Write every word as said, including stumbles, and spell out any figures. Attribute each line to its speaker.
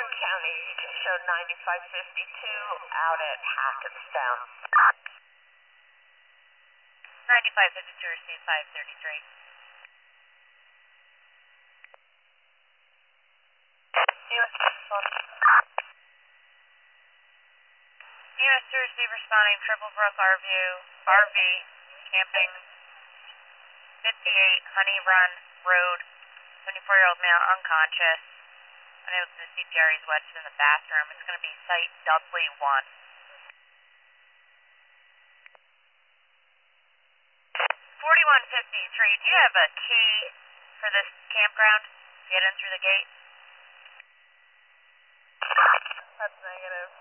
Speaker 1: County, you just showed ninety-five fifty-two out at Hackettstown.
Speaker 2: ninety-five fifty-two, receive five thirty-three.
Speaker 1: U S
Speaker 2: two receive responding, Triple Brook R V, R V, camping, fifty-eight Honey Run Road, twenty-four-year-old male unconscious, unable to do C P R, he's wedged in the bathroom. It's going to be site Dudley one. forty-one fifty-three, do you have a key for this campground to get in through the gate?
Speaker 1: That's negative.